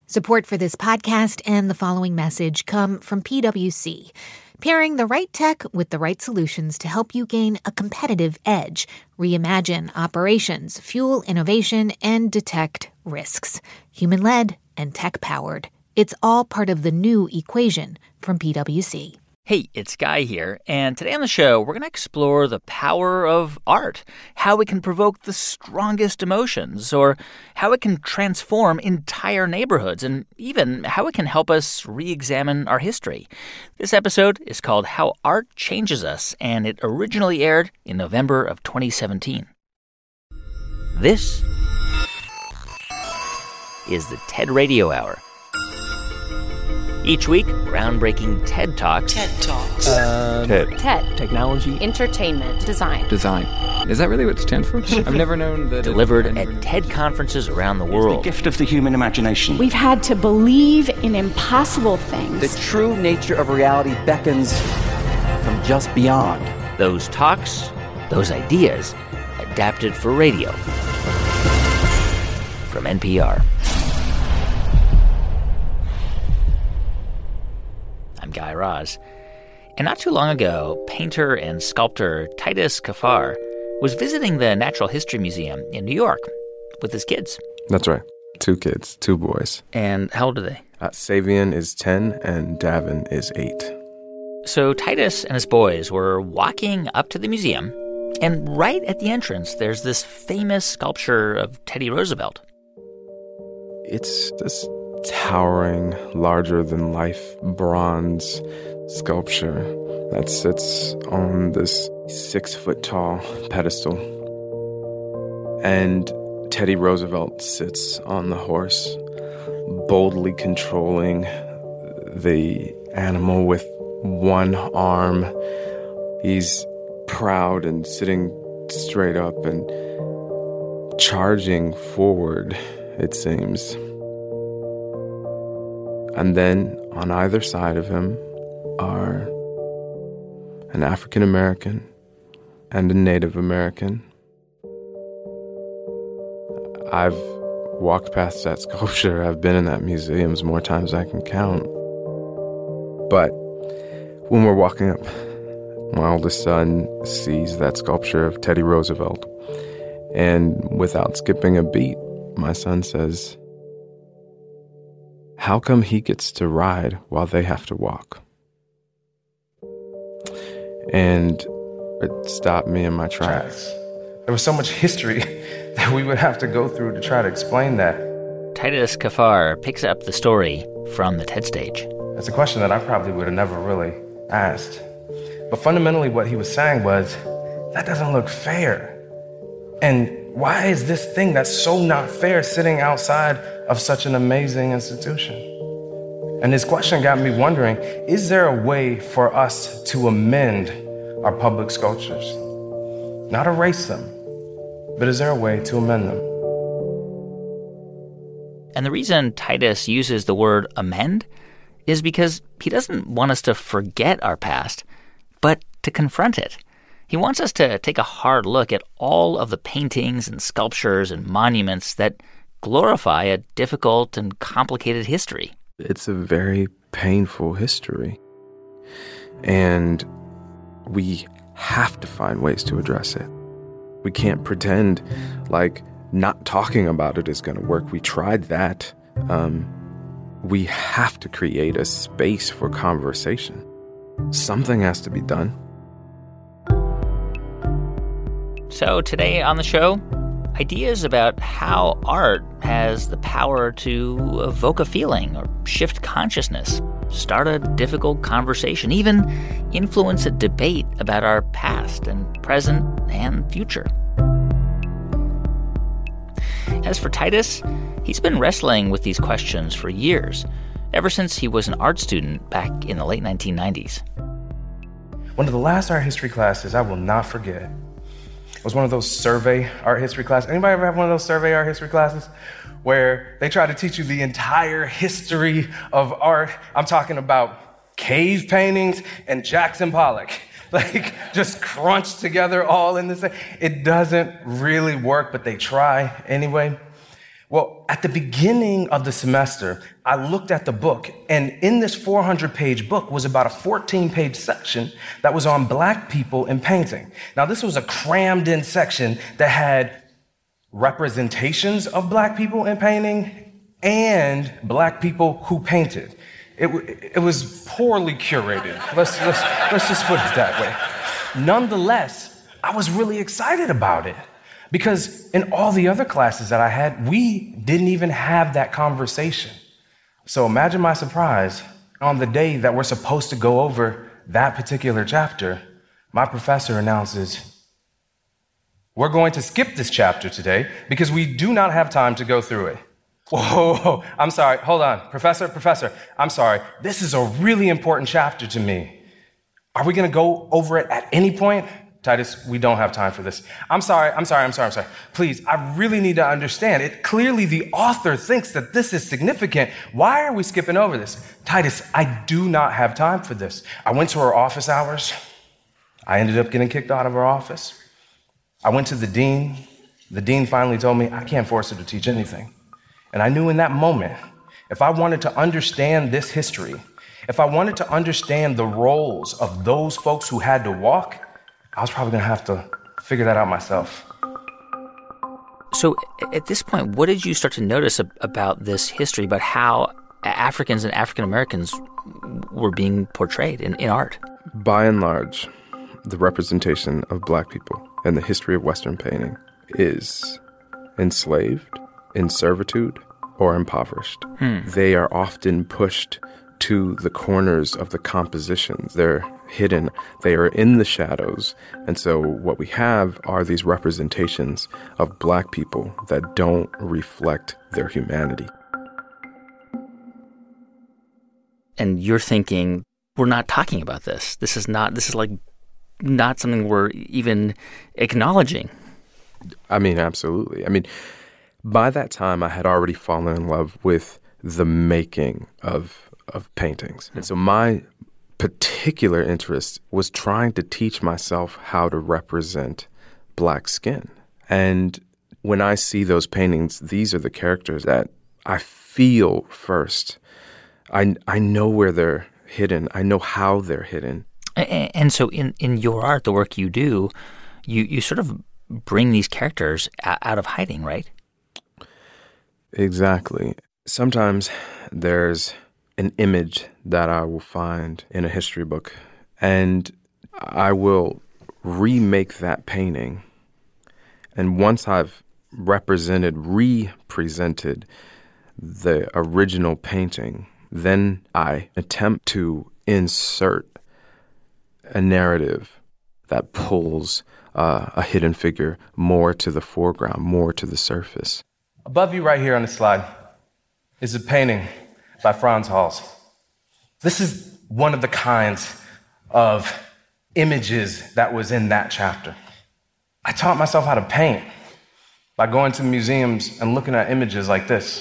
Support for this podcast and the following message come from PwC, pairing the right tech with the right solutions to help you gain a competitive edge, reimagine operations, fuel innovation, and detect risks. Human-led and tech-powered. It's all part of the new equation from PwC. Hey, it's Guy here, and today on the show, we're going to explore the power of art, how it can provoke the strongest emotions, or how it can transform entire neighborhoods, and even how it can help us re-examine our history. This episode is called How Art Changes Us, and it originally aired in November of 2017. This is the TED Radio Hour. Each week, groundbreaking TED Talks. TED Talks. TED. Technology. Entertainment. Design. Is that really what it stands for? I've never known that. Delivered at TED conferences around the world. The gift of the human imagination. We've had to believe in impossible things. The true nature of reality beckons from just beyond. Those talks, those ideas, adapted for radio. From NPR. I'm Guy Raz. And not too long ago, painter and sculptor Titus Kaphar was visiting the Natural History Museum in New York with his kids. That's right. 2 kids, 2 boys. And how old are they? Savian is 10 and Davin is 8. So Titus and his boys were walking up to the museum, and right at the entrance, there's this famous sculpture of Teddy Roosevelt. It's this towering, larger-than-life bronze sculpture that sits on this 6-foot-tall pedestal. And Teddy Roosevelt sits on the horse, boldly controlling the animal with one arm. He's proud and sitting straight up and charging forward, it seems. And then on either side of him are an African American and a Native American. I've walked past that sculpture. I've been in that museum more times than I can count. But when we're walking up, my oldest son sees that sculpture of Teddy Roosevelt. And without skipping a beat, my son says, "How come he gets to ride while they have to walk?" And it stopped me in my tracks. There was so much history that we would have to go through to try to explain that. Titus Kaphar picks up the story from the TED stage. That's a question that I probably would have never really asked. But fundamentally what he was saying was, that doesn't look fair. And why is this thing that's so not fair sitting outside of such an amazing institution? And his question got me wondering, is there a way for us to amend our public sculptures? Not erase them, but is there a way to amend them? And the reason Titus uses the word amend is because he doesn't want us to forget our past, but to confront it. He wants us to take a hard look at all of the paintings and sculptures and monuments that glorify a difficult and complicated history. It's a very painful history. And we have to find ways to address it. We can't pretend like not talking about it is going to work. We tried that. We have to create a space for conversation. Something has to be done. So today on the show, ideas about how art has the power to evoke a feeling or shift consciousness, start a difficult conversation, even influence a debate about our past and present and future. As for Titus, he's been wrestling with these questions for years, ever since he was an art student back in the late 1990s. One of the last art history classes I will not forget was one of those survey art history classes. Anybody ever have one of those survey art history classes where they try to teach you the entire history of art? I'm talking about cave paintings and Jackson Pollock. Like, just crunched together all in the same. It doesn't really work, but they try anyway. Well, at the beginning of the semester, I looked at the book, and in this 400-page book was about a 14-page section that was on Black people in painting. Now, this was a crammed-in section that had representations of Black people in painting and Black people who painted. It was poorly curated. Let's just put it that way. Nonetheless, I was really excited about it. Because in all the other classes that I had, we didn't even have that conversation. So imagine my surprise on the day that we're supposed to go over that particular chapter, my professor announces, we're going to skip this chapter today because we do not have time to go through it. Whoa, I'm sorry, hold on. Professor, I'm sorry. This is a really important chapter to me. Are we gonna go over it at any point? Titus, we don't have time for this. I'm sorry. Please, I really need to understand. Clearly the author thinks that this is significant. Why are we skipping over this? Titus, I do not have time for this. I went to her office hours. I ended up getting kicked out of her office. I went to the dean. The dean finally told me I can't force her to teach anything. And I knew in that moment, if I wanted to understand this history, if I wanted to understand the roles of those folks who had to walk, I was probably going to have to figure that out myself. So at this point, what did you start to notice about this history, about how Africans and African Americans were being portrayed in art? By and large, the representation of Black people in the history of Western painting is enslaved, in servitude, or impoverished. They are often pushed to the corners of the compositions. They're hidden. They are in the shadows. And so what we have are these representations of Black people that don't reflect their humanity. And you're thinking, we're not talking about this. This is like not something we're even acknowledging. I mean, absolutely. I mean, by that time, I had already fallen in love with the making of paintings. And so my particular interest was trying to teach myself how to represent Black skin. And when I see those paintings, these are the characters that I feel first. I know where they're hidden. I know how they're hidden. And so in your art, the work you do, you sort of bring these characters out of hiding, right? Exactly. Sometimes there's an image that I will find in a history book, and I will remake that painting. And once I've represented the original painting, then I attempt to insert a narrative that pulls a hidden figure more to the foreground, more to the surface. Above you right here on the slide is a painting by Frans Hals. This is one of the kinds of images that was in that chapter. I taught myself how to paint by going to museums and looking at images like this.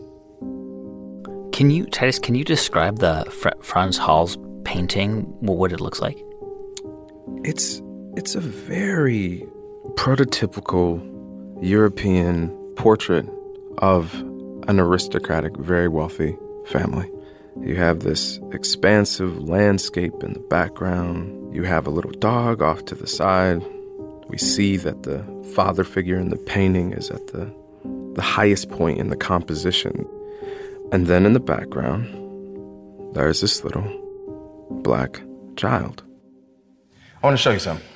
Titus, can you describe the Frans Hals painting, what it looks like? It's a very prototypical European portrait of an aristocratic, very wealthy family. You have this expansive landscape in the background. You have a little dog off to the side. We see that the father figure in the painting is at the highest point in the composition. And then in the background, there's this little Black child. I want to show you something.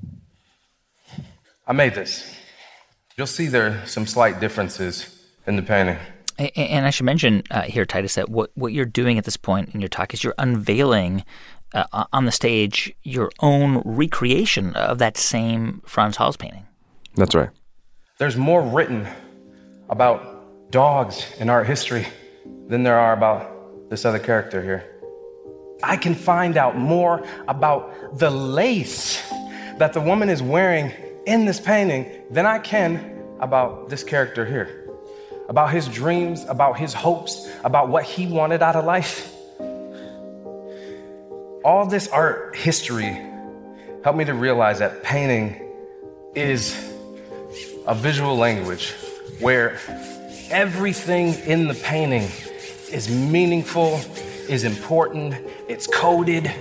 I made this. You'll see there are some slight differences in the painting. And I should mention here, Titus, that what you're doing at this point in your talk is you're unveiling on the stage your own recreation of that same Frans Hals painting. That's right. There's more written about dogs in art history than there are about this other character here. I can find out more about the lace that the woman is wearing in this painting than I can about this character here. About his dreams, about his hopes, about what he wanted out of life. All this art history helped me to realize that painting is a visual language where Everything in the painting is meaningful, is important, it's coded.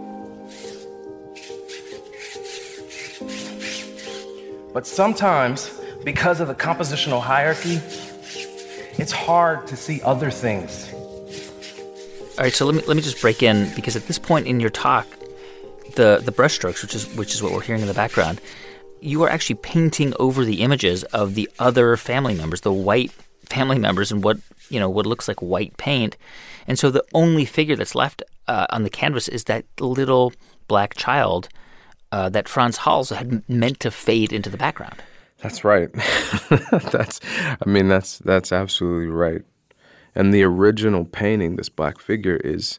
But sometimes, because of the compositional hierarchy, it's hard to see other things. All right, so let me just break in, because at this point in your talk, the brushstrokes, which is what we're hearing in the background, you are actually painting over the images of the other family members, the white family members, in what looks like white paint. And so the only figure that's left on the canvas is that little black child that Frans Hals had meant to fade into the background. That's right. That's absolutely right. And the original painting, this black figure, is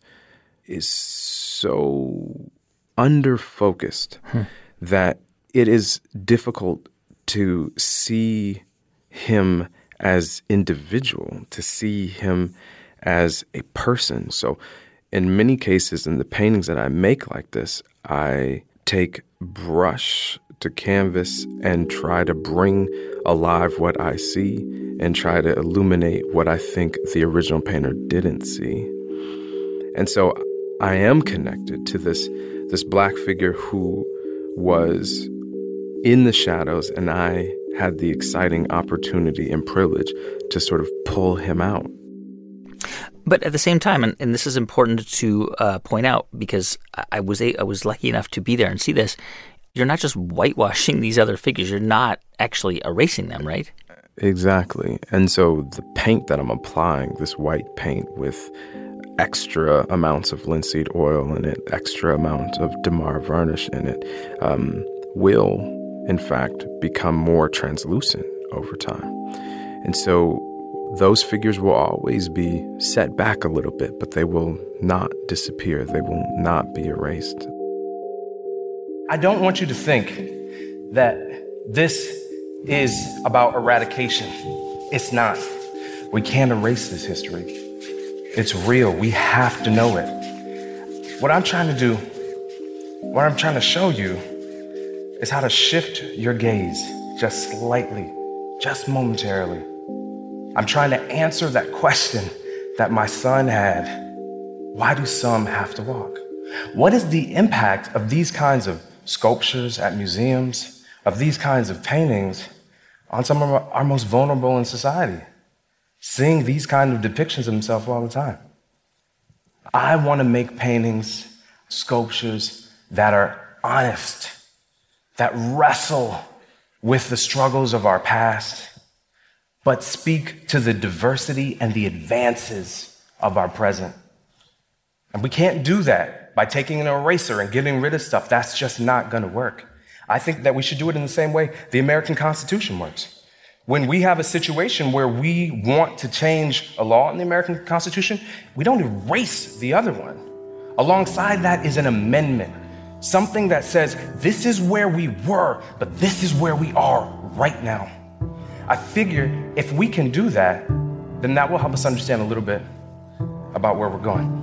so under-focused that it is difficult to see him as individual, to see him as a person. So in many cases, in the paintings that I make like this, I take brush to canvas and try to bring alive what I see and try to illuminate what I think the original painter didn't see. And so I am connected to this black figure who was in the shadows, and I had the exciting opportunity and privilege to sort of pull him out. But at the same time, and this is important to point out, because I was lucky enough to be there and see this, you're not just whitewashing these other figures. You're not actually erasing them, right? Exactly. And so the paint that I'm applying, this white paint with extra amounts of linseed oil in it, extra amounts of Damar varnish in it, will, in fact, become more translucent over time. And so those figures will always be set back a little bit, but they will not disappear. They will not be erased. I don't want you to think that this is about eradication. It's not. We can't erase this history. It's real. We have to know it. What I'm trying to do, what I'm trying to show you, is how to shift your gaze just slightly, just momentarily. I'm trying to answer that question that my son had. Why do some have to walk? What is the impact of these kinds of sculptures at museums, of these kinds of paintings on some of our most vulnerable in society? Seeing these kind of depictions of himself all the time. I want to make paintings, sculptures that are honest, that wrestle with the struggles of our past, but speak to the diversity and the advances of our present. And we can't do that by taking an eraser and getting rid of stuff. That's just not going to work. I think that we should do it in the same way the American Constitution works. When we have a situation where we want to change a law in the American Constitution, we don't erase the other one. Alongside that is an amendment, something that says, this is where we were, but this is where we are right now. I figure if we can do that, then that will help us understand a little bit about where we're going.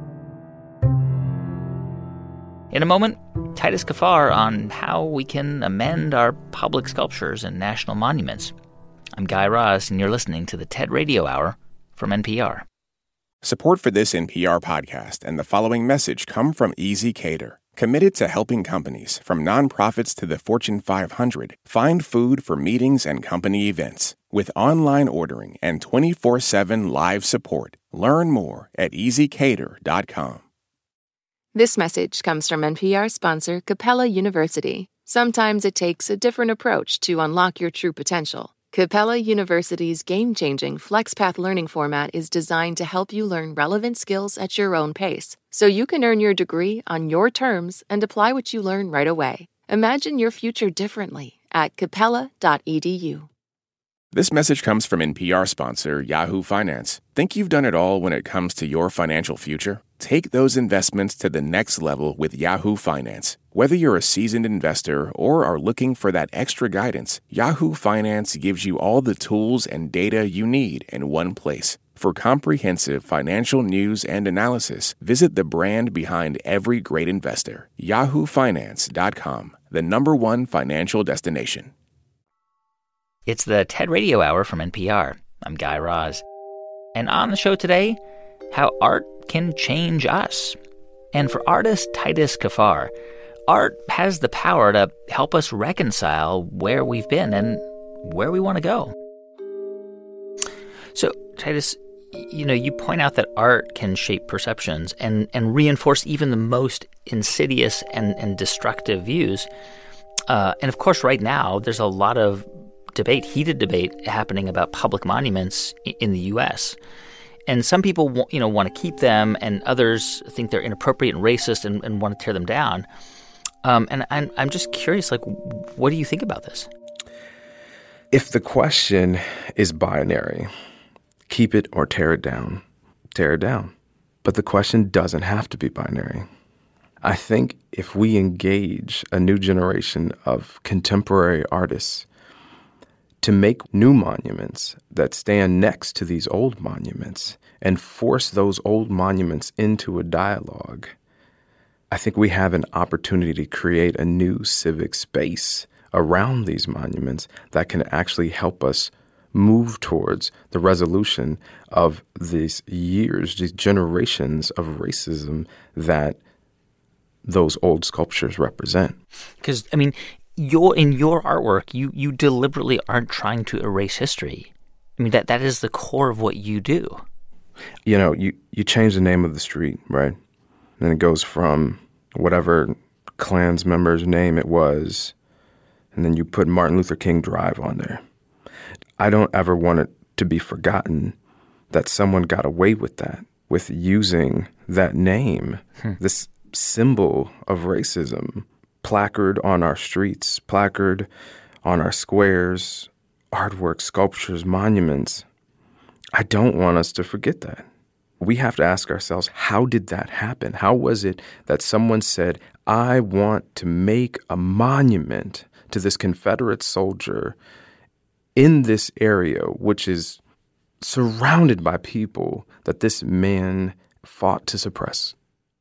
In a moment, Titus Kaphar on how we can amend our public sculptures and national monuments. I'm Guy Raz, and you're listening to the TED Radio Hour from NPR. Support for this NPR podcast and the following message come from Easy Cater, committed to helping companies, from nonprofits to the Fortune 500, find food for meetings and company events. With online ordering and 24/7 live support, learn more at easycater.com. This message comes from NPR sponsor Capella University. Sometimes it takes a different approach to unlock your true potential. Capella University's game-changing FlexPath learning format is designed to help you learn relevant skills at your own pace, so you can earn your degree on your terms and apply what you learn right away. Imagine your future differently at capella.edu. This message comes from NPR sponsor Yahoo Finance. Think you've done it all when it comes to your financial future? Take those investments to the next level with Yahoo Finance. Whether you're a seasoned investor or are looking for that extra guidance, Yahoo Finance gives you all the tools and data you need in one place. For comprehensive financial news and analysis, visit the brand behind every great investor, yahoofinance.com, the #1 financial destination. It's the TED Radio Hour from NPR. I'm Guy Raz. And on the show today, how art can change us. And for artist Titus Kaphar, art has the power to help us reconcile where we've been and where we want to go. So, Titus, you point out that art can shape perceptions and reinforce even the most insidious and destructive views. And of course, right now, there's a lot of heated debate happening about public monuments in the U.S. And some people, want to keep them, and others think they're inappropriate and racist and want to tear them down. And I'm just curious, what do you think about this? If the question is binary, keep it or tear it down, tear it down. But the question doesn't have to be binary. I think if we engage a new generation of contemporary artists to make new monuments that stand next to these old monuments and force those old monuments into a dialogue, I think we have an opportunity to create a new civic space around these monuments that can actually help us move towards the resolution of these generations of racism that those old sculptures represent. Because, in your artwork, you deliberately aren't trying to erase history. That is the core of what you do. You change the name of the street, right? And it goes from whatever Klan's member's name it was, and then you put Martin Luther King Drive on there. I don't ever want it to be forgotten that someone got away with that, with using that name, this symbol of racism, placard on our streets, placard on our squares, artwork, sculptures, monuments. I don't want us to forget that. We have to ask ourselves, how did that happen? How was it that someone said, I want to make a monument to this Confederate soldier in this area, which is surrounded by people that this man fought to suppress?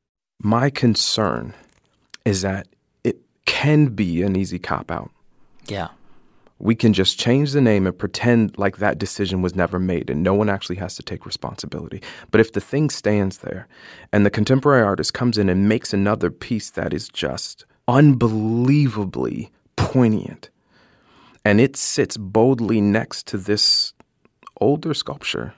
My concern is that it can be an easy cop-out. Yeah. We can just change the name and pretend like that decision was never made and no one actually has to take responsibility. But if the thing stands there and the contemporary artist comes in and makes another piece that is just unbelievably poignant, and it sits boldly next to this older sculpture,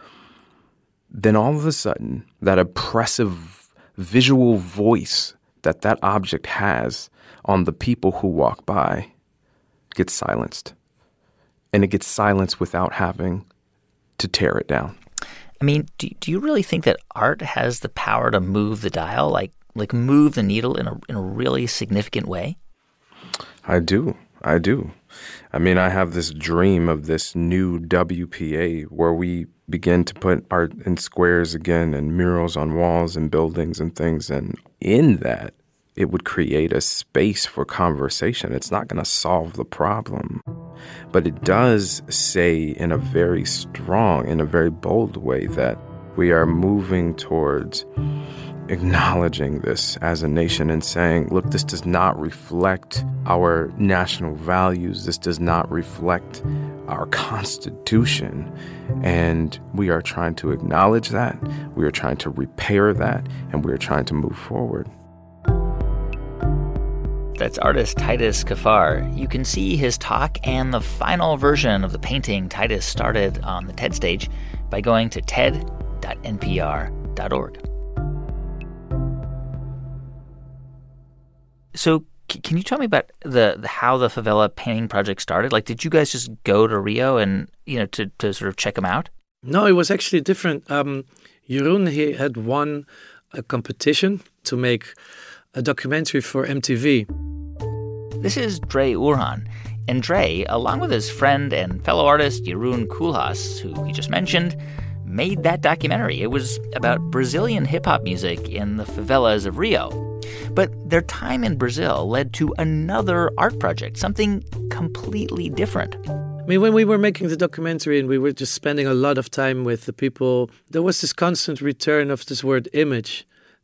then all of a sudden that oppressive visual voice that object has on the people who walk by gets silenced. And it gets silenced without having to tear it down. Do you really think that art has the power to move the dial, like move the needle in a really significant way? I do. I have this dream of this new WPA where we begin to put art in squares again and murals on walls and buildings and things. And in that, it would create a space for conversation. It's not going to solve the problem, but it does say in a very strong, in a very bold way that we are moving towards acknowledging this as a nation and saying, look, this does not reflect our national values. This does not reflect our Constitution. And we are trying to acknowledge that. We are trying to repair that. And we are trying to move forward. That's artist Titus Kaphar. You can see his talk and the final version of the painting Titus started on the TED stage by going to ted.npr.org. So can you tell me about how the favela painting project started? Did you guys just go to Rio and, to sort of check them out? No, it was actually different. Jeroen, he had won a competition to make a documentary for MTV. This is Dre Urhan. And Dre, along with his friend and fellow artist Jeroen Koolhaas, who he just mentioned, made that documentary. It was about Brazilian hip-hop music in the favelas of Rio. But their time in Brazil led to another art project, something completely different. When we were making the documentary and we were just spending a lot of time with the people, there was this constant return of this word image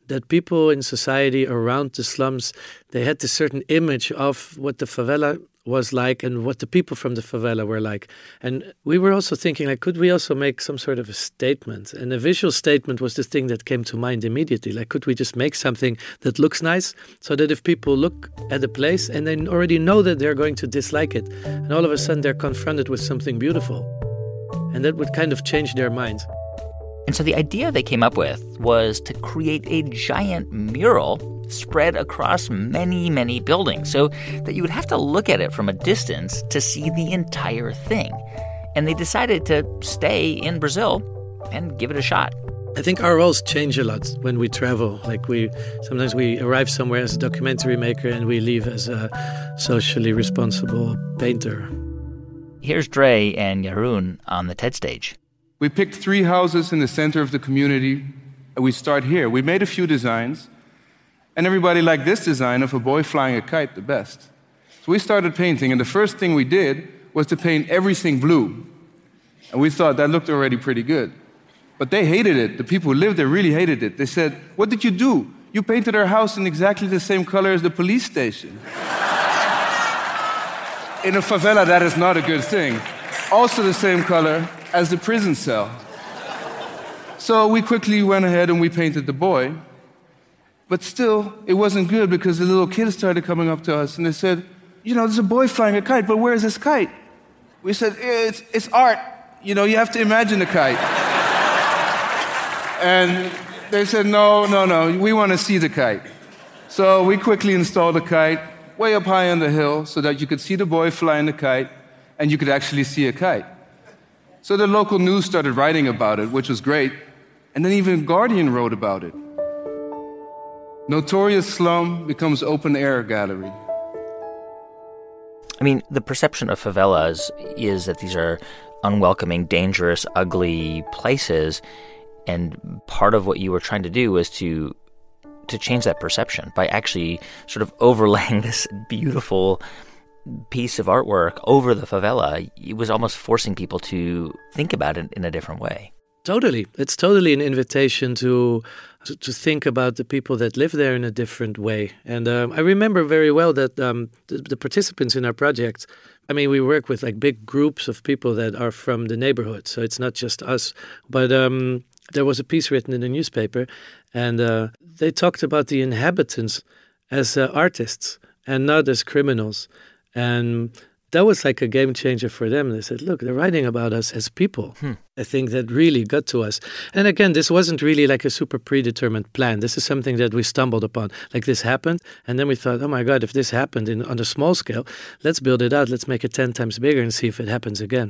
that people in society around the slums, they had this certain image of what the favela was like and what the people from the favela were like. And we were also thinking, like, could we also make some sort of a statement? And a visual statement was the thing that came to mind immediately. Like, could we just make something that looks nice so that if people look at the place and they already know that they're going to dislike it, and all of a sudden they're confronted with something beautiful, and that would kind of change their minds. And so the idea they came up with was to create a giant mural spread across many, many buildings so that you would have to look at it from a distance to see the entire thing. And they decided to stay in Brazil and give it a shot. I think our roles change a lot when we travel. Like sometimes we arrive somewhere as a documentary maker and we leave as a socially responsible painter. Here's Dre and Jeroen on the TED stage. We picked 3 houses in the center of the community, and we start here. We made a few designs, and everybody liked this design of a boy flying a kite the best. So we started painting, and the first thing we did was to paint everything blue. And we thought that looked already pretty good. But they hated it. The people who lived there really hated it. They said, "What did you do? You painted our house in exactly the same color as the police station." In a favela, that is not a good thing. Also the same color as the prison cell. So we quickly went ahead and we painted the boy. But still, it wasn't good because the little kids started coming up to us and they said, "There's a boy flying a kite, but where's this kite?" We said, it's art. You have to imagine the kite. And they said, no, we want to see the kite. So we quickly installed the kite way up high on the hill so that you could see the boy flying the kite and you could actually see a kite. So the local news started writing about it, which was great. And then even Guardian wrote about it. Notorious slum becomes open-air gallery. I mean, the perception of favelas is that these are unwelcoming, dangerous, ugly places. And part of what you were trying to do was to change that perception by actually sort of overlaying this beautiful piece of artwork over the favela. It was almost forcing people to think about it in a different way. Totally. It's totally an invitation to think about the people that live there in a different way. And I remember very well that the participants in our project, I mean, we work with like big groups of people that are from the neighborhood. So it's not just us. But there was a piece written in the newspaper, and they talked about the inhabitants as artists and not as criminals. And that was like a game changer for them. They said, look, they're writing about us as people. I think that really got to us. And again, this wasn't really like a super predetermined plan. This is something that we stumbled upon. Like this happened, and then we thought, oh my God, if this happened on a small scale, let's build it out. Let's make it 10 times bigger and see if it happens again.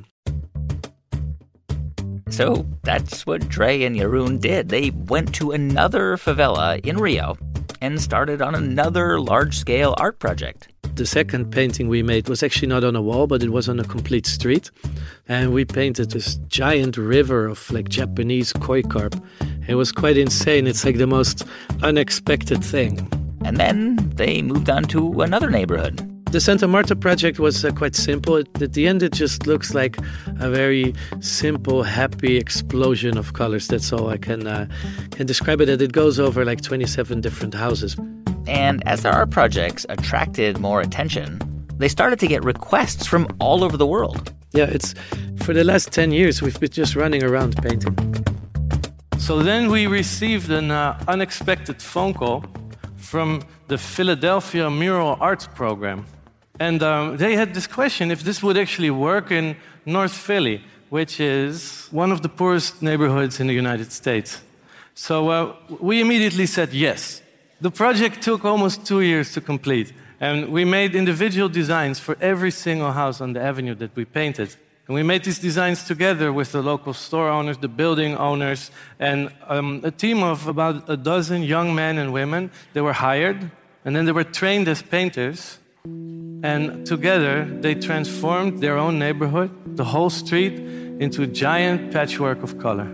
So that's what Dre and Jeroen did. They went to another favela in Rio and started on another large-scale art project. The second painting we made was actually not on a wall, but it was on a complete street. And we painted this giant river of like Japanese koi carp. It was quite insane. It's like the most unexpected thing. And then they moved on to another neighborhood. The Santa Marta project was quite simple. At the end, it just looks like a very simple, happy explosion of colors. That's all I can describe it. It goes over like 27 different houses. And as their art projects attracted more attention, they started to get requests from all over the world. Yeah, it's for the last 10 years, we've been just running around painting. So then we received an unexpected phone call from the Philadelphia Mural Arts Program. And they had this question if this would actually work in North Philly, which is one of the poorest neighborhoods in the United States. So we immediately said yes. The project took almost 2 years to complete, and we made individual designs for every single house on the avenue that we painted. And we made these designs together with the local store owners, the building owners, and a team of about a dozen young men and women. They were hired, and then they were trained as painters. And together, they transformed their own neighborhood, the whole street, into a giant patchwork of color.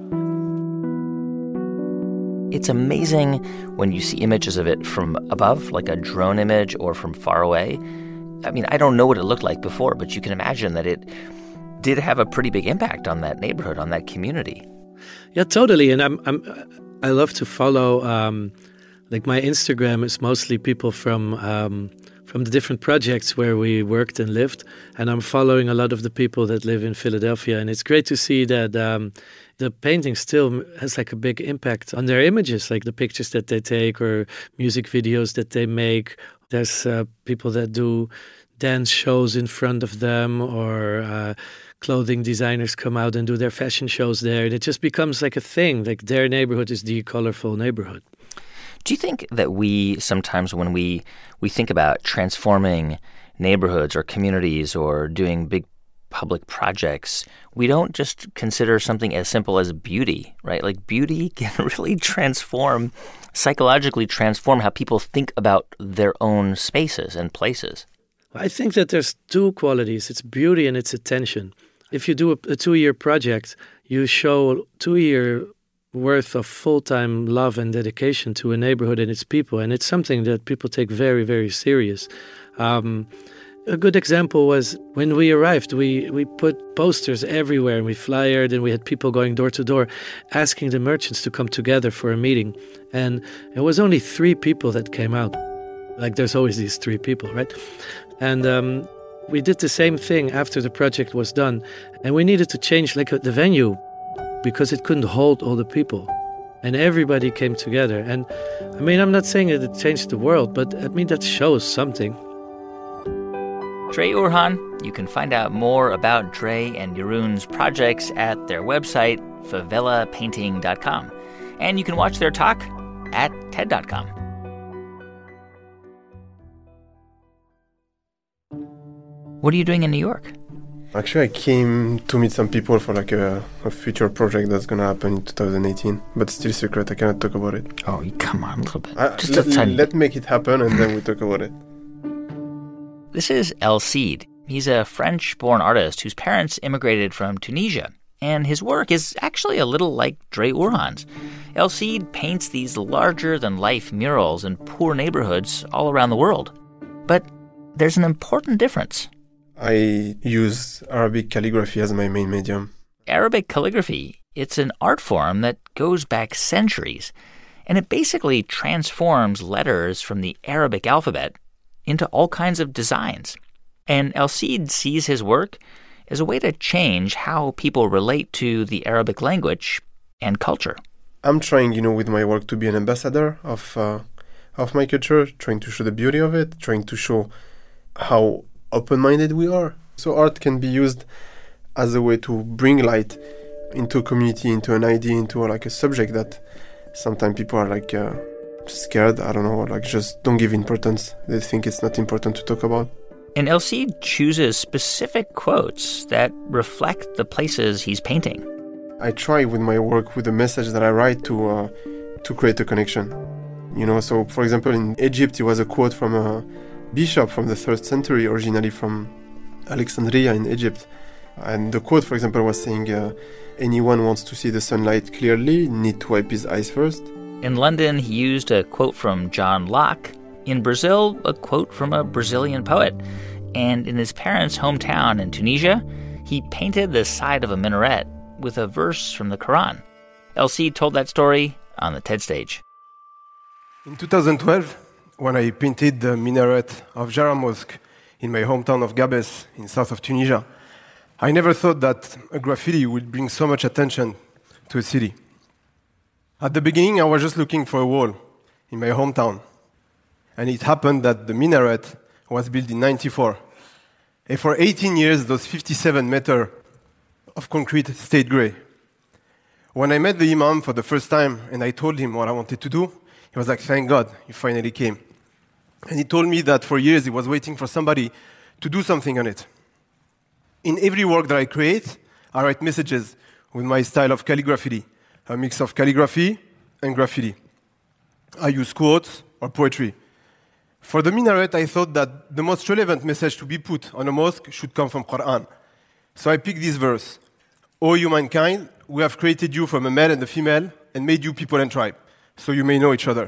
It's amazing when you see images of it from above, like a drone image, or from far away. I mean, I don't know what it looked like before, but you can imagine that it did have a pretty big impact on that neighborhood, on that community. Yeah, totally. And I love to follow, like my Instagram is mostly people from the different projects where we worked and lived. And I'm following a lot of the people that live in Philadelphia. And it's great to see that the painting still has like a big impact on their images, like the pictures that they take or music videos that they make. There's people that do dance shows in front of them, or clothing designers come out and do their fashion shows there. And it just becomes like a thing, like their neighborhood is the colorful neighborhood. Do you think that we sometimes, when we think about transforming neighborhoods or communities or doing big public projects, we don't just consider something as simple as beauty, right? Like beauty can really psychologically transform how people think about their own spaces and places. I think that there's two qualities. It's beauty and it's attention. If you do a 2-year project, you show 2-year worth of full-time love and dedication to a neighborhood and its people, and it's something that people take very, very serious. A good example was when we arrived, we put posters everywhere, and we flyered, and we had people going door to door asking the merchants to come together for a meeting. And it was only 3 people that came out. Like there's always these 3 people, right? And we did the same thing after the project was done, and we needed to change like the venue because it couldn't hold all the people. And everybody came together. And I mean, I'm not saying that it changed the world, but I mean, that shows something. Dre Urhan. You can find out more about Dre and Jeroen's projects at their website, favelapainting.com. And you can watch their talk at TED.com. What are you doing in New York? Actually, I came to meet some people for like a future project that's going to happen in 2018, but still secret. I cannot talk about it. Oh, come on, a little bit. Let's make it happen and then we talk about it. This is El Cid. He's a French-born artist whose parents immigrated from Tunisia, and his work is actually a little like Dre Urhan's. El Cid paints these larger-than-life murals in poor neighborhoods all around the world. But there's an important difference. I use Arabic calligraphy as my main medium. Arabic calligraphy, it's an art form that goes back centuries, and it basically transforms letters from the Arabic alphabet into all kinds of designs. And El Cid sees his work as a way to change how people relate to the Arabic language and culture. I'm trying, with my work to be an ambassador of my culture, trying to show the beauty of it, trying to show how open-minded we are. So art can be used as a way to bring light into a community, into an idea, into like a subject that sometimes people are like scared, I don't know, like just don't give importance. They think it's not important to talk about. And El Cid chooses specific quotes that reflect the places he's painting. I try with my work, with the message that I write, to create a connection. So for example, in Egypt, it was a quote from a bishop from the 3rd century, originally from Alexandria in Egypt. And the quote, for example, was saying, anyone who wants to see the sunlight clearly need to wipe his eyes first. In London, he used a quote from John Locke. In Brazil, a quote from a Brazilian poet. And in his parents' hometown in Tunisia, he painted the side of a minaret with a verse from the Quran. El Cid told that story on the TED stage. In 2012, when I painted the minaret of Jara Mosque in my hometown of Gabes in south of Tunisia, I never thought that a graffiti would bring so much attention to a city. At the beginning, I was just looking for a wall in my hometown. And it happened that the minaret was built in 1994. And for 18 years, those 57 meters of concrete stayed gray. When I met the imam for the first time and I told him what I wanted to do, he was like, thank God, you finally came. And he told me that for years he was waiting for somebody to do something on it. In every work that I create, I write messages with my style of calligraphy, a mix of calligraphy and graffiti. I use quotes or poetry. For the minaret, I thought that the most relevant message to be put on a mosque should come from Quran. So I picked this verse. O humankind, we have created you from a male and a female and made you people and tribe, so you may know each other.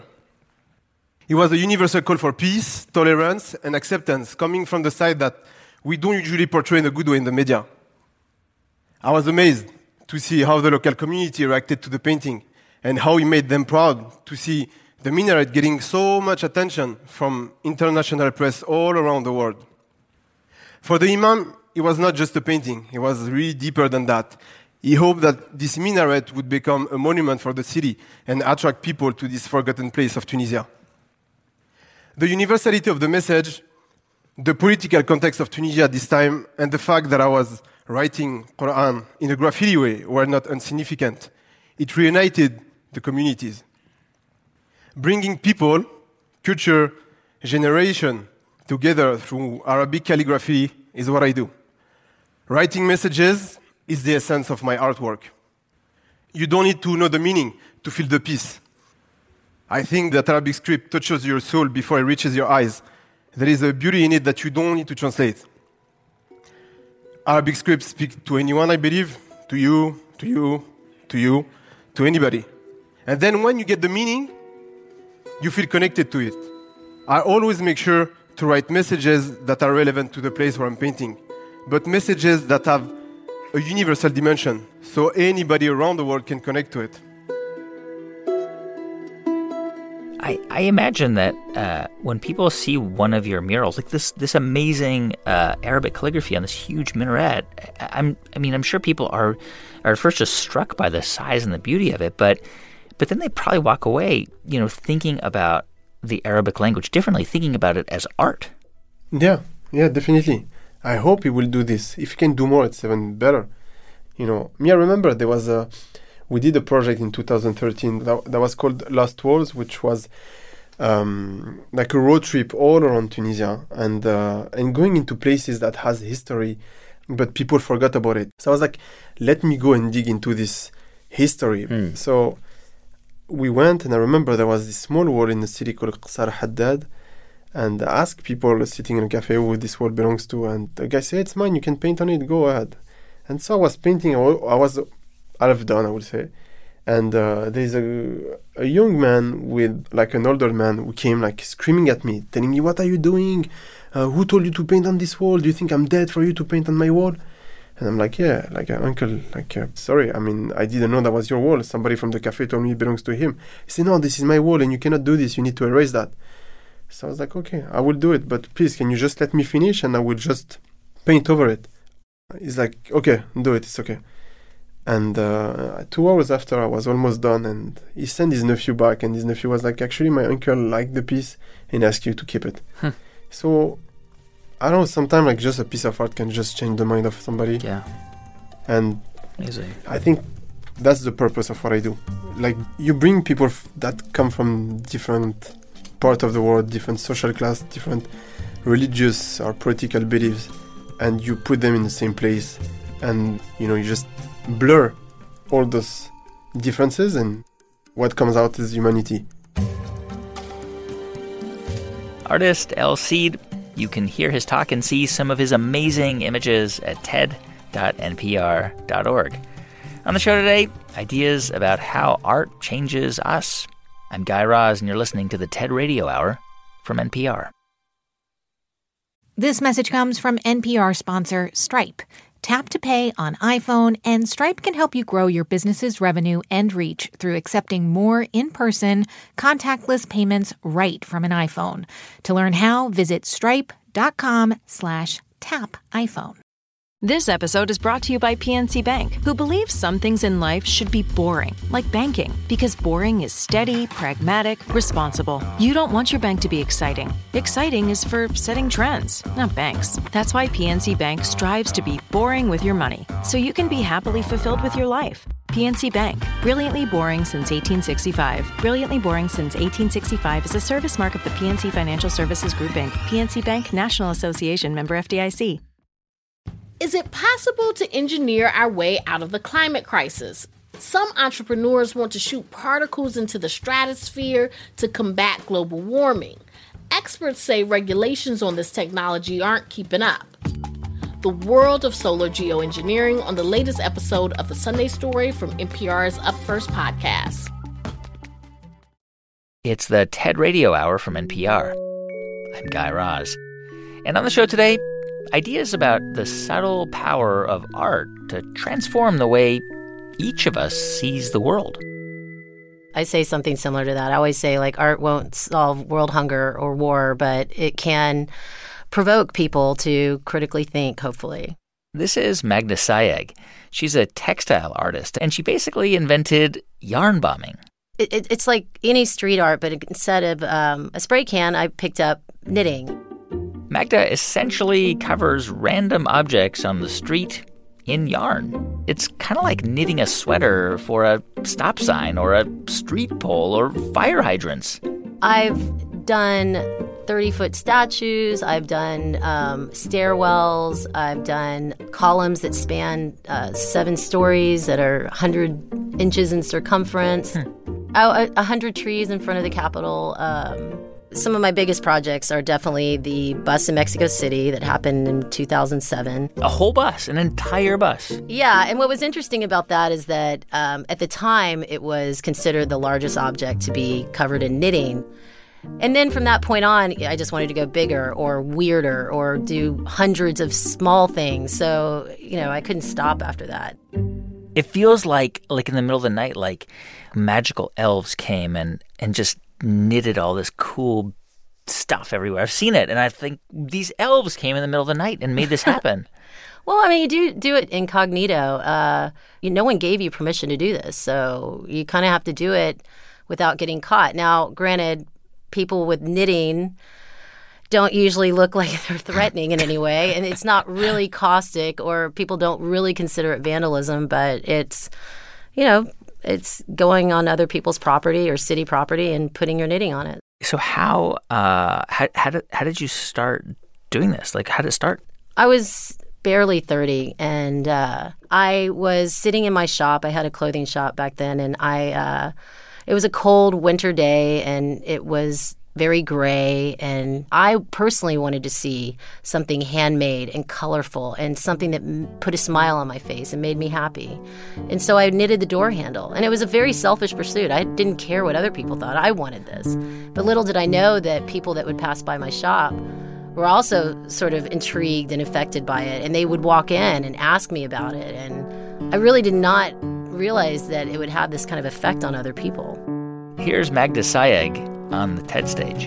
It was a universal call for peace, tolerance, and acceptance coming from the side that we don't usually portray in a good way in the media. I was amazed to see how the local community reacted to the painting and how he made them proud to see the minaret getting so much attention from international press all around the world. For the Imam, it was not just a painting. It was really deeper than that. He hoped that this minaret would become a monument for the city and attract people to this forgotten place of Tunisia. The universality of the message, the political context of Tunisia at this time, and the fact that I was writing Quran in a graffiti way were not insignificant. It reunited the communities. Bringing people, culture, generation together through Arabic calligraphy is what I do. Writing messages is the essence of my artwork. You don't need to know the meaning to feel the peace. I think that Arabic script touches your soul before it reaches your eyes. There is a beauty in it that you don't need to translate. Arabic scripts speak to anyone, I believe, to you, to anybody. And then when you get the meaning, you feel connected to it. I always make sure to write messages that are relevant to the place where I'm painting, but messages that have a universal dimension, so anybody around the world can connect to it. I imagine that when people see one of your murals, like this amazing Arabic calligraphy on this huge minaret, I'm sure people are at first just struck by the size and the beauty of it, but then they probably walk away, thinking about the Arabic language differently, thinking about it as art. Yeah, definitely. I hope he will do this. If he can do more, it's even better. I remember we did a project in 2013 that was called Lost Walls, which was like a road trip all around Tunisia and going into places that has history, but people forgot about it. So I was like, let me go and dig into this history. So we went, and I remember there was this small wall in the city called Qasar Haddad, and I asked people sitting in a cafe who this wall belongs to, and the guy said, it's mine, you can paint on it, go ahead. And so I was painting, I was half done, I would say. And there's a young man with like an older man who came like screaming at me, telling me, what are you doing? Who told you to paint on this wall? Do you think I'm dead for you to paint on my wall? And I'm like, yeah, uncle, sorry, I didn't know that was your wall. Somebody from the cafe told me it belongs to him. He said, no, this is my wall and you cannot do this. You need to erase that. So I was like, okay, I will do it. But please, can you just let me finish and I will just paint over it? He's like, okay, do it. It's okay. And 2 hours after, I was almost done, and he sent his nephew back, and his nephew was like, actually, my uncle liked the piece and asked you to keep it. So, I don't know, sometimes just a piece of art can just change the mind of somebody. Yeah. And amazing. I think that's the purpose of what I do. Like, you bring people that come from different parts of the world, different social class, different religious or political beliefs, and you put them in the same place, and, you just blur all those differences, and what comes out is humanity. Artist El Cid, you can hear his talk and see some of his amazing images at ted.npr.org. On the show today, ideas about how art changes us. I'm Guy Raz, and you're listening to the TED Radio Hour from NPR. This message comes from NPR sponsor Stripe. Tap to pay on iPhone, and Stripe can help you grow your business's revenue and reach through accepting more in-person, contactless payments right from an iPhone. To learn how, visit stripe.com/tapiphone. This episode is brought to you by PNC Bank, who believes some things in life should be boring, like banking, because boring is steady, pragmatic, responsible. You don't want your bank to be exciting. Exciting is for setting trends, not banks. That's why PNC Bank strives to be boring with your money, so you can be happily fulfilled with your life. PNC Bank, brilliantly boring since 1865. Brilliantly boring since 1865 is a service mark of the PNC Financial Services Group, Inc., PNC Bank, National Association, member FDIC. Is it possible to engineer our way out of the climate crisis? Some entrepreneurs want to shoot particles into the stratosphere to combat global warming. Experts say regulations on this technology aren't keeping up. The world of solar geoengineering on the latest episode of The Sunday Story from NPR's Up First podcast. It's the TED Radio Hour from NPR. I'm Guy Raz. And on the show today, ideas about the subtle power of art to transform the way each of us sees the world. I say something similar to that. I always say, like, art won't solve world hunger or war, but it can provoke people to critically think, hopefully. This is Magda Sayegh. She's a textile artist, and she basically invented yarn bombing. It's like any street art, but instead of a spray can, I picked up knitting. Magda essentially covers random objects on the street in yarn. It's kind of like knitting a sweater for a stop sign or a street pole or fire hydrants. I've done 30-foot statues. I've done stairwells. I've done columns that span 7 stories that are 100 inches in circumference. 100 trees in front of the Capitol. Some of my biggest projects are definitely the bus in Mexico City that happened in 2007. A whole bus, an entire bus. Yeah, and what was interesting about that is that at the time, it was considered the largest object to be covered in knitting. And then from that point on, I just wanted to go bigger or weirder or do hundreds of small things. So, I couldn't stop after that. It feels like in the middle of the night, like magical elves came and just knitted all this cool stuff everywhere. I've seen it, and I think these elves came in the middle of the night and made this happen. Well, I mean, you do it incognito. No one gave you permission to do this, so you kind of have to do it without getting caught. Now, granted, people with knitting don't usually look like they're threatening in any way, and it's not really caustic, or people don't really consider it vandalism, but it's, it's going on other people's property or city property and putting your knitting on it. So how did you start doing this? Like, how did it start? I was barely 30, and I was sitting in my shop. I had a clothing shop back then, and it was a cold winter day, and it was very gray, and I personally wanted to see something handmade and colorful and something that put a smile on my face and made me happy. And so I knitted the door handle, and it was a very selfish pursuit. I didn't care what other people thought. I wanted this. But little did I know that people that would pass by my shop were also sort of intrigued and affected by it, and they would walk in and ask me about it. And I really did not realize that it would have this kind of effect on other people. Here's Magda Sayegh on the TED stage.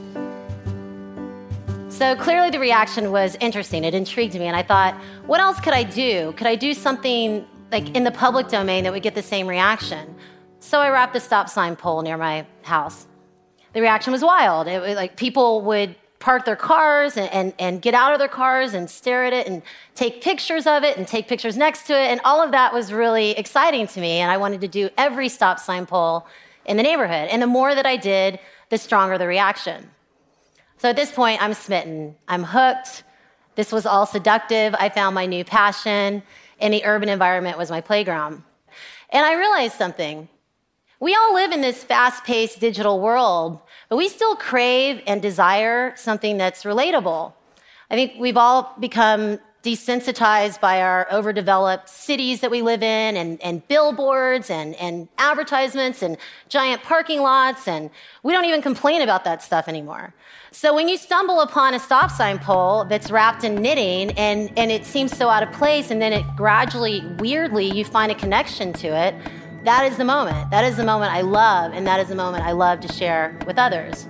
So clearly the reaction was interesting. It intrigued me, and I thought, what else could I do? Could I do something like in the public domain that would get the same reaction? So I wrapped a stop sign pole near my house. The reaction was wild. It was like people would park their cars and get out of their cars and stare at it and take pictures of it and take pictures next to it, and all of that was really exciting to me, and I wanted to do every stop sign pole in the neighborhood. And the more that I did, the stronger the reaction. So at this point, I'm smitten. I'm hooked. This was all seductive. I found my new passion, and the urban environment was my playground. And I realized something. We all live in this fast-paced digital world, but we still crave and desire something that's relatable. I think we've all become desensitized by our overdeveloped cities that we live in, and billboards and advertisements and giant parking lots, and we don't even complain about that stuff anymore. So when you stumble upon a stop sign pole that's wrapped in knitting and it seems so out of place, and then it gradually, weirdly, you find a connection to it, that is the moment. That is the moment I love, and that is the moment I love to share with others.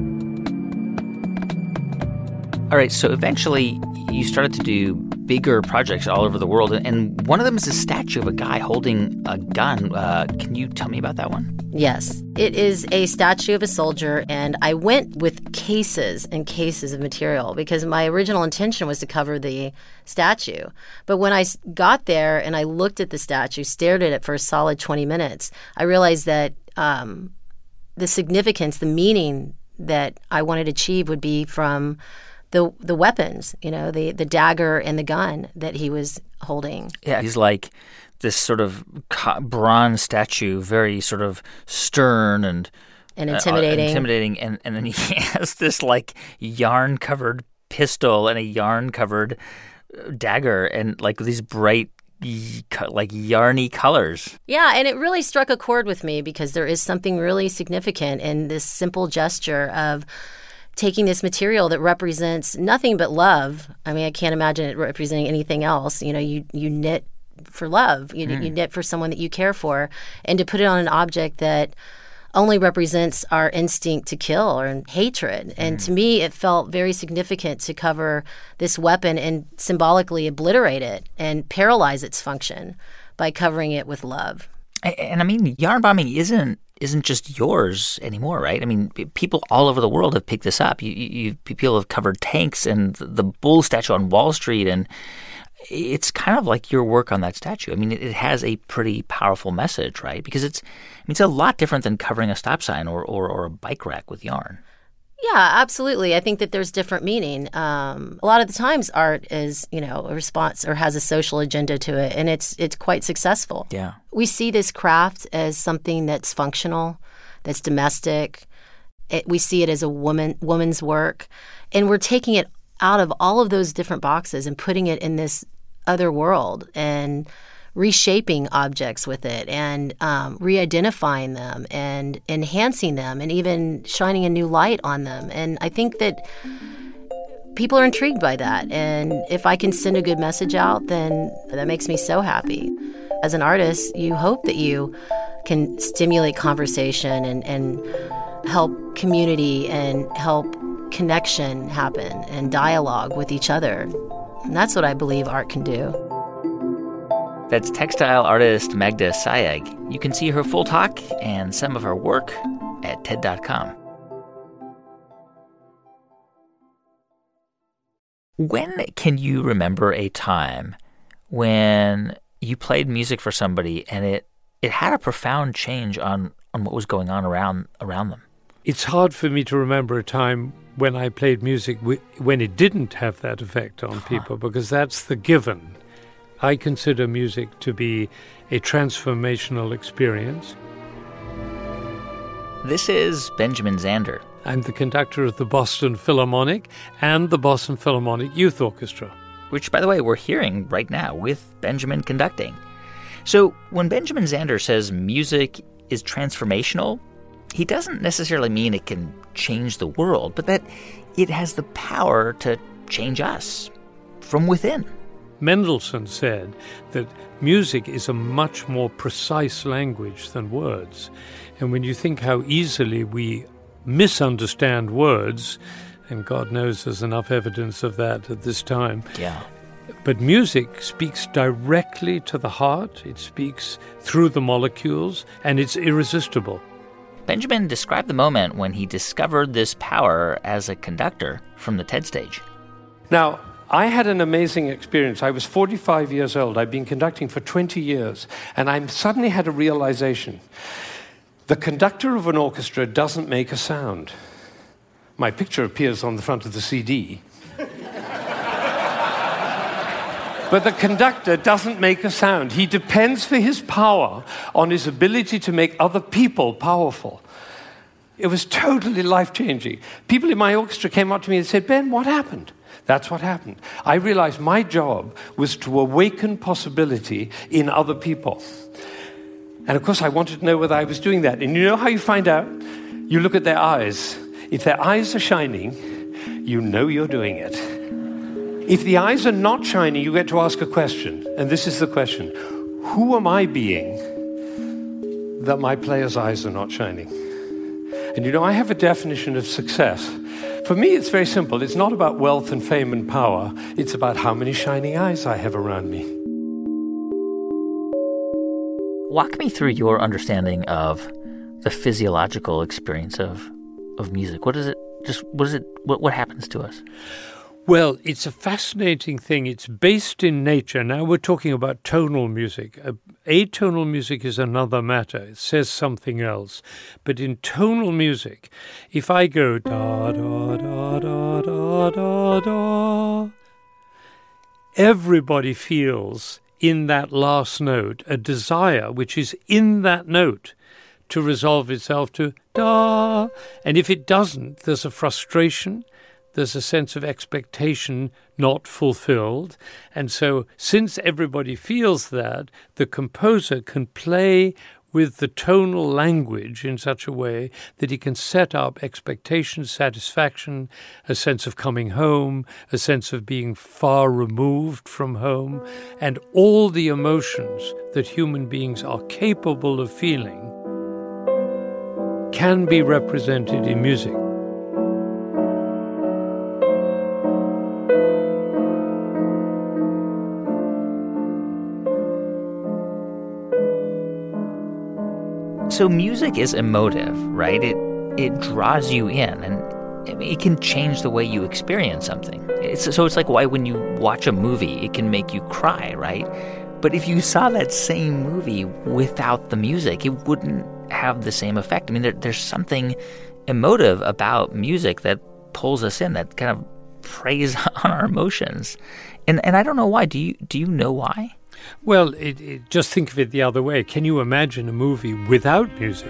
All right, so eventually you started to do bigger projects all over the world, and one of them is a statue of a guy holding a gun. Can you tell me about that one? Yes. It is a statue of a soldier, and I went with cases and cases of material because my original intention was to cover the statue. But when I got there and I looked at the statue, stared at it for a solid 20 minutes, I realized that the significance, the meaning that I wanted to achieve would be from the weapons, the dagger and the gun that he was holding. Yeah, he's like this sort of bronze statue, very sort of stern and intimidating. And then he has this like yarn-covered pistol and a yarn-covered dagger and like these bright like yarny colors. Yeah, and it really struck a chord with me because there is something really significant in this simple gesture of taking this material that represents nothing but love. I mean, I can't imagine it representing anything else. You knit for love. You knit for someone that you care for. And to put it on an object that only represents our instinct to kill or hatred. And to me, it felt very significant to cover this weapon and symbolically obliterate it and paralyze its function by covering it with love. And I mean, yarn bombing isn't just yours anymore, right? I mean, people all over the world have picked this up. People have covered tanks and the bull statue on Wall Street, and it's kind of like your work on that statue. I mean, it has a pretty powerful message, right? Because it's a lot different than covering a stop sign or a bike rack with yarn. Yeah, absolutely. I think that there's different meaning. A lot of the times art is, a response or has a social agenda to it, and it's quite successful. Yeah. We see this craft as something that's functional, that's domestic. We see it as a woman's work, and we're taking it out of all of those different boxes and putting it in this other world and reshaping objects with it and re-identifying them and enhancing them and even shining a new light on them. And I think that people are intrigued by that. And if I can send a good message out, then that makes me so happy. As an artist, you hope that you can stimulate conversation and help community and help connection happen and dialogue with each other. And that's what I believe art can do. That's textile artist Magda Sayegh. You can see her full talk and some of her work at TED.com. When can you remember a time when you played music for somebody and it had a profound change on what was going on around them? It's hard for me to remember a time when I played music when it didn't have that effect on people, because that's the given. I consider music to be a transformational experience. This is Benjamin Zander. I'm the conductor of the Boston Philharmonic and the Boston Philharmonic Youth Orchestra. Which, by the way, we're hearing right now with Benjamin conducting. So when Benjamin Zander says music is transformational, he doesn't necessarily mean it can change the world, but that it has the power to change us from within. Mendelssohn said that music is a much more precise language than words. And when you think how easily we misunderstand words, and God knows there's enough evidence of that at this time. Yeah. But music speaks directly to the heart, it speaks through the molecules, and it's irresistible. Benjamin described the moment when he discovered this power as a conductor from the TED stage. Now, I had an amazing experience. I was 45 years old. I'd been conducting for 20 years, and I suddenly had a realization. The conductor of an orchestra doesn't make a sound. My picture appears on the front of the CD. But the conductor doesn't make a sound. He depends for his power on his ability to make other people powerful. It was totally life-changing. People in my orchestra came up to me and said, "Ben, what happened?" That's what happened. I realized my job was to awaken possibility in other people. And of course, I wanted to know whether I was doing that. And you know how you find out? You look at their eyes. If their eyes are shining, you know you're doing it. If the eyes are not shining, you get to ask a question. And this is the question. Who am I being that my player's eyes are not shining? And you know, I have a definition of success. For me, it's very simple. It's not about wealth and fame and power. It's about how many shining eyes I have around me. Walk me through your understanding of the physiological experience of music. What happens to us? Well, it's a fascinating thing. It's based in nature. Now we're talking about tonal music. Atonal music is another matter. It says something else. But in tonal music, if I go da, da, da, da, da, da, da, everybody feels in that last note a desire which is in that note to resolve itself to da. And if it doesn't, there's a frustration. There's a sense of expectation not fulfilled. And so since everybody feels that, the composer can play with the tonal language in such a way that he can set up expectation, satisfaction, a sense of coming home, a sense of being far removed from home, and all the emotions that human beings are capable of feeling can be represented in music. So music is emotive, right? It draws you in, and it can change the way you experience something. So it's like why when you watch a movie, it can make you cry, right? But if you saw that same movie without the music, it wouldn't have the same effect. I mean, there's something emotive about music that pulls us in, that kind of preys on our emotions. And I don't know why. Do you know why? Well, just think of it the other way. Can you imagine a movie without music?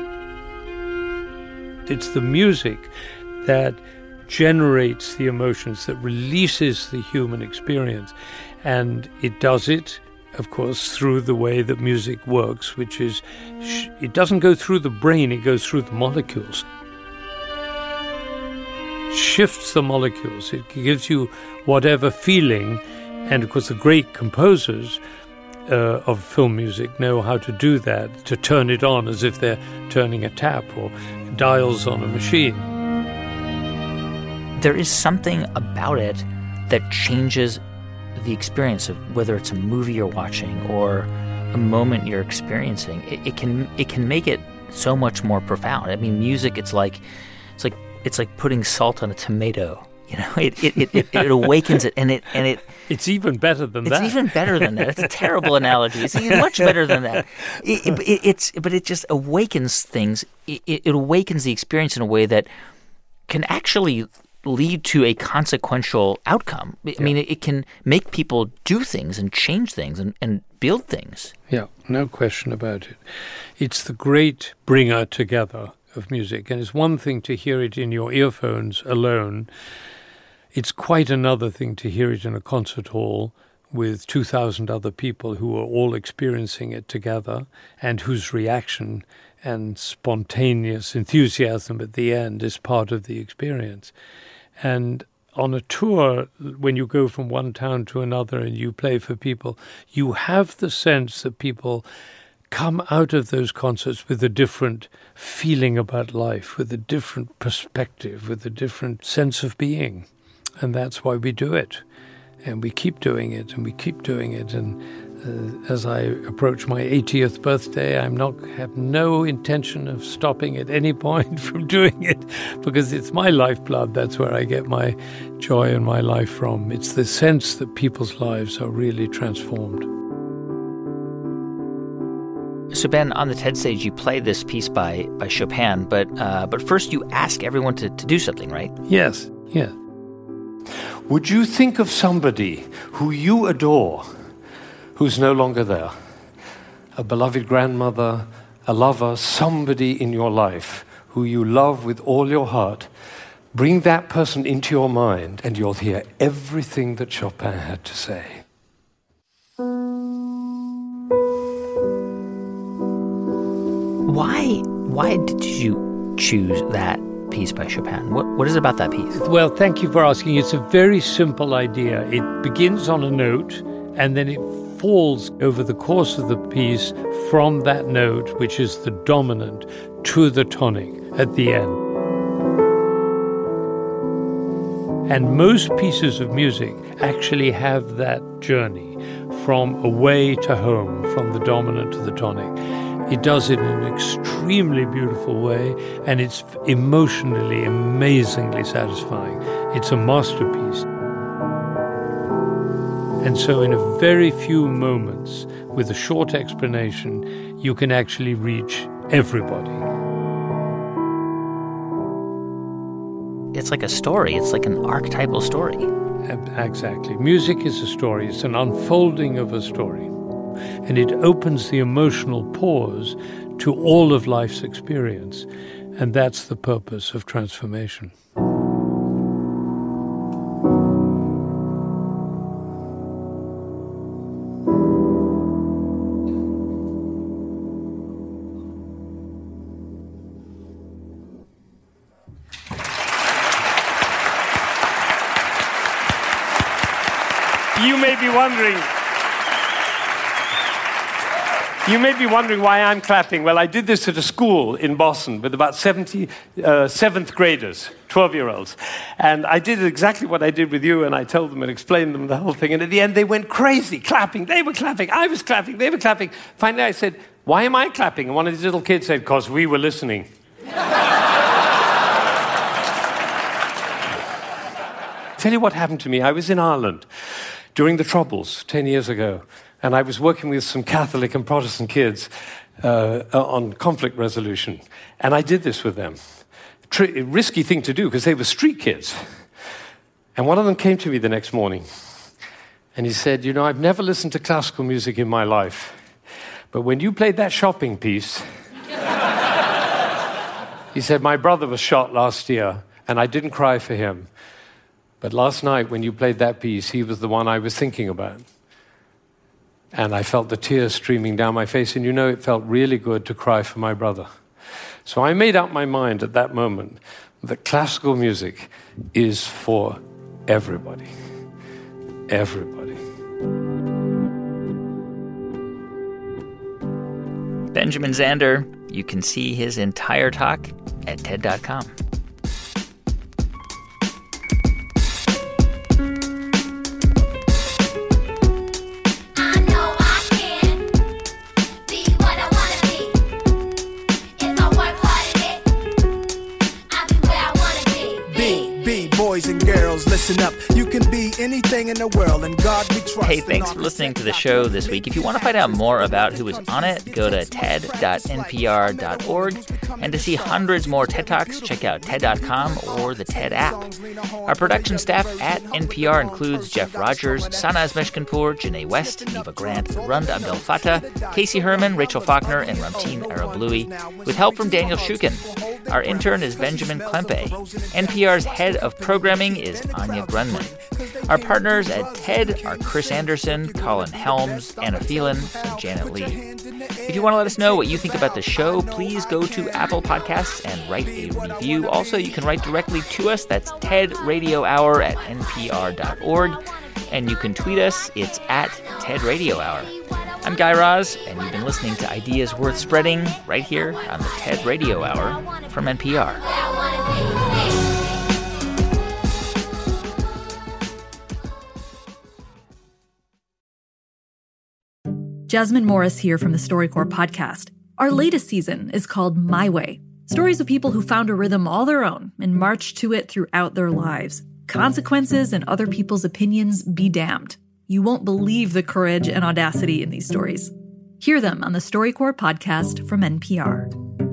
It's the music that generates the emotions, that releases the human experience. And it does it, of course, through the way that music works, which is, it doesn't go through the brain, it goes through the molecules. Shifts the molecules. It gives you whatever feeling. And, of course, the great composers of film music know how to do that, to turn it on as if they're turning a tap or dials on a machine. There is something about it that changes the experience of whether it's a movie you're watching or a moment you're experiencing. It can make it so much more profound. I mean, music, it's like putting salt on a tomato. You know, it awakens it, and it's even better than that. It's even better than that. It's a terrible analogy. It's even much better than that. It just awakens things. It awakens the experience in a way that can actually lead to a consequential outcome. I mean, it can make people do things and change things and build things. Yeah, no question about it. It's the great bringer together of music, and it's one thing to hear it in your earphones alone. It's quite another thing to hear it in a concert hall with 2,000 other people who are all experiencing it together and whose reaction and spontaneous enthusiasm at the end is part of the experience. And on a tour, when you go from one town to another and you play for people, you have the sense that people come out of those concerts with a different feeling about life, with a different perspective, with a different sense of being. And that's why we do it. And we keep doing it, and we keep doing it. And as I approach my 80th birthday, I have no intention of stopping at any point from doing it, because it's my lifeblood. That's where I get my joy and my life from. It's the sense that people's lives are really transformed. So, Ben, on the TED stage, you play this piece by Chopin, but first you ask everyone to do something, right? Yes, yeah. Would you think of somebody who you adore, who's no longer there? A beloved grandmother, a lover, somebody in your life who you love with all your heart. Bring that person into your mind, and you'll hear everything that Chopin had to say. Why did you choose that piece by Chopin? What is it about that piece? Well, thank you for asking. It's a very simple idea. It begins on a note, and then it falls over the course of the piece from that note, which is the dominant, to the tonic at the end. And most pieces of music actually have that journey from away to home, from the dominant to the tonic. It does it in an extremely beautiful way, and it's emotionally, amazingly satisfying. It's a masterpiece. And so in a very few moments, with a short explanation, you can actually reach everybody. It's like a story. It's like an archetypal story. Exactly. Music is a story. It's an unfolding of a story. And it opens the emotional pores to all of life's experience. And that's the purpose of transformation. You may be wondering, You may be wondering why I'm clapping. Well, I did this at a school in Boston with about 70 seventh graders, 12-year-olds. And I did exactly what I did with you, and I told them and explained them the whole thing. And at the end, they went crazy, clapping. They were clapping. I was clapping. They were clapping. Finally, I said, why am I clapping? And one of these little kids said, because we were listening. Tell you what happened to me. I was in Ireland during the Troubles 10 years ago. And I was working with some Catholic and Protestant kids on conflict resolution. And I did this with them. Risky thing to do, because they were street kids. And one of them came to me the next morning. And he said, you know, I've never listened to classical music in my life. But when you played that shopping piece, he said, my brother was shot last year, and I didn't cry for him. But last night, when you played that piece, he was the one I was thinking about. And I felt the tears streaming down my face, and you know, it felt really good to cry for my brother. So I made up my mind at that moment that classical music is for everybody. Everybody. Benjamin Zander. You can see his entire talk at TED.com. Boys and girls, listen up. You can be anything in the world, and God we trust. Hey, thanks for listening to the show this week. If you want to find out more about who was on it, go to ted.npr.org. And to see hundreds more TED Talks, check out TED.com or the TED app. Our production staff at NPR includes Jeff Rogers, Sanaz Meshkinpour, Janae West, Neva Grant, Rund Abdel Fattah, Casey Herman, Rachel Faulkner, and Ramtin Arablouei, with help from Daniel Shukin. Our intern is Benjamin Klempe. NPR's head of programming is Anya Grundmann. Our partners at TED are Chris Anderson, Colin Helms, Anna Phelan, and Janet Lee. If you want to let us know what you think about the show, please go to Apple Podcasts and write a review. Also, you can write directly to us. That's tedradiohour@npr.org. And you can tweet us. It's at TEDRadioHour. I'm Guy Raz, and you've been listening to Ideas Worth Spreading right here on the TED Radio Hour from NPR. Jasmine Morris here from the StoryCorps podcast. Our latest season is called My Way. Stories of people who found a rhythm all their own and marched to it throughout their lives. Consequences and other people's opinions be damned. You won't believe the courage and audacity in these stories. Hear them on the StoryCorps podcast from NPR.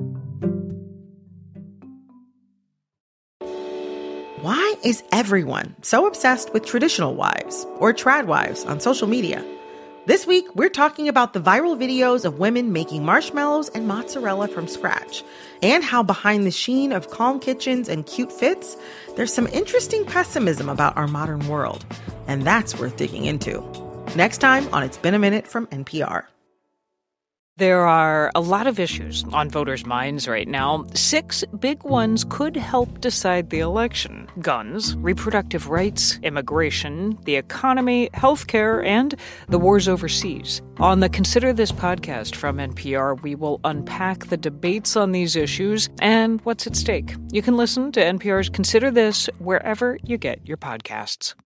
Why is everyone so obsessed with traditional wives or trad wives on social media? This week, we're talking about the viral videos of women making marshmallows and mozzarella from scratch, and how behind the sheen of calm kitchens and cute fits, there's some interesting pessimism about our modern world. And that's worth digging into. Next time on It's Been a Minute from NPR. There are a lot of issues on voters' minds right now. 6 big ones could help decide the election: guns, reproductive rights, immigration, the economy, healthcare, and the wars overseas. On the Consider This podcast from NPR, we will unpack the debates on these issues and what's at stake. You can listen to NPR's Consider This wherever you get your podcasts.